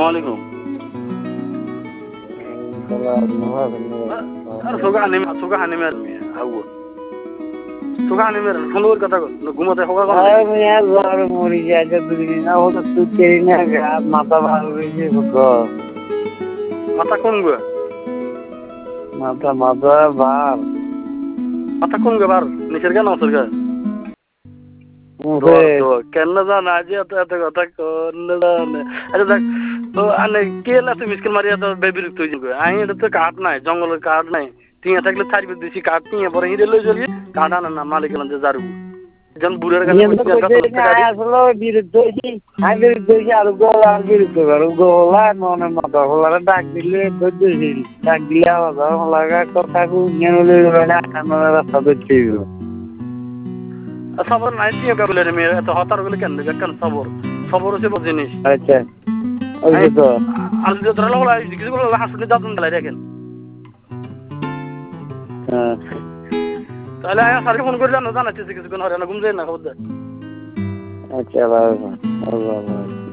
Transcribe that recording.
আলাইকুম আর সোগা হানি মের মিয়া আউগো সোগা হানি মের ফলোর কথা ঘুমাতে হোগা কোন মিয়া জ্বর মরি যায় দুদিন না হতো তুই না মাথা ভালো হয়েছে মাথা কোন গো মাথা ভার মাথা কোন গো বার নিচের গান ওসর গা কেন জানা যে এত এত কথা কোন জানে আরে দেখ তো আনে কেলা তুমি মিসকেল মারিয়া তো বেবিরক্ত হই যাবে আই এটা তো কাট নাই জঙ্গলের কাট নাই টিয়া থাকলে ছাড়বে দিছি কাট নিয়ে পরে হিরে লই চলি কাট আনা না মালিক এলাম যে জারু জন বুড়ের কাছে আসলে বিরুদ্ধ হয়েছি আমি বিরুদ্ধ হয়েছি আর গোলা বিরুদ্ধ করো গোলা মনে মতো হোলারে ডাক দিলে ধরছিল ডাক দিলে আওয়াজ লাগা কথা নিয়ে রাস্তা ধরতে সবর নাই টিয়া বলে রে মেয়ে এত হতার বলে কেন কেন সবর সবর হচ্ছে বড় জিনিস আচ্ছা ওই তো আলু দিয়ে ধরা হলো কিছু বলে হাসুনি দাঁত ঢালাই দেখেন তাহলে আয়া সারি ফোন করলাম না জানাচ্ছি কিছুক্ষণ হরে না ঘুম যায় না খবর আচ্ছা ভালো